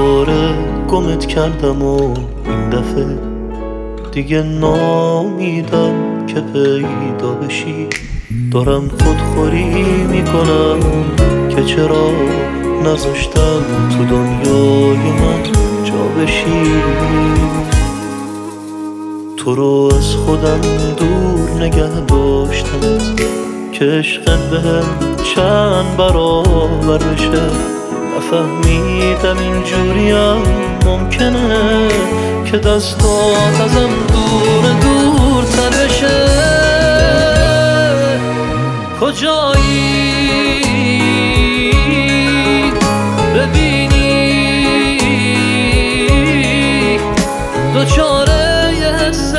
دوباره گمت کردم و این دفعه دیگه نامیدم که پیدا بشی. دارم خودخوری میکنم که چرا نذاشتم تو دنیای من جا بشی. تو رو از خودم دور نگه داشتمت که عشقت بهم چند برابر بشه. نفهمیدم اینجوریم ممکنه که دستات ازم دورتر بشه. کجایی ببینی دوچاره یه حس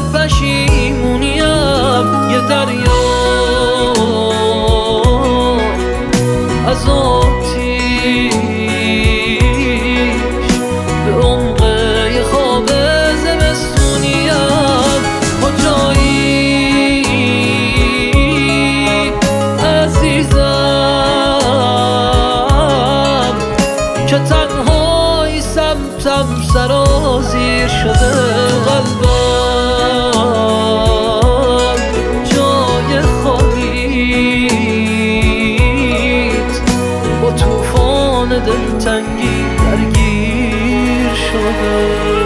پشیمونیم، یه دریا از آتیش به عمق یه خواب زمستونیم. کجایی عزیزم که تنهایی سمتم سرازیر شده. تو قلبم جای خالیت با توفان دلتنگی درگیر شده.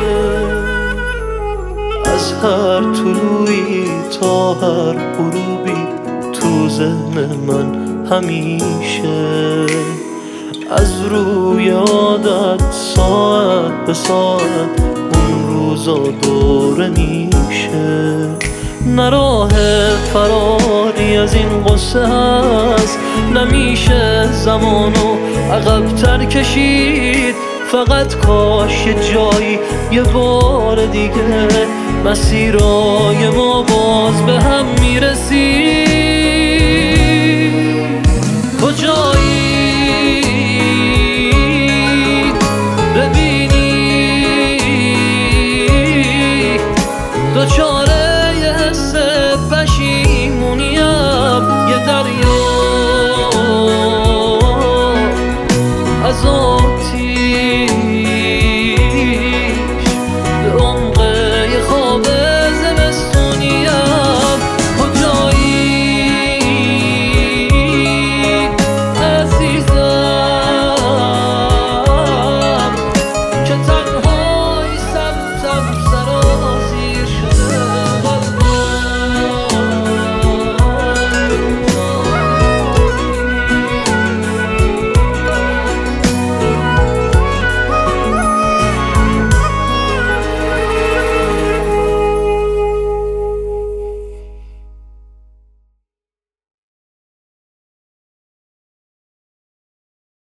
از هر طلوعی تا هر غروبی تو ذهن من همیشه، از روی عادت ساعت به ساعت اون روزا دوره میشه. نه راه فراری از این قصه هست، نمیشه زمانو عقب‌تر کشید. فقط کاش یه جایی یه بار دیگه مسیرای ما باز به هم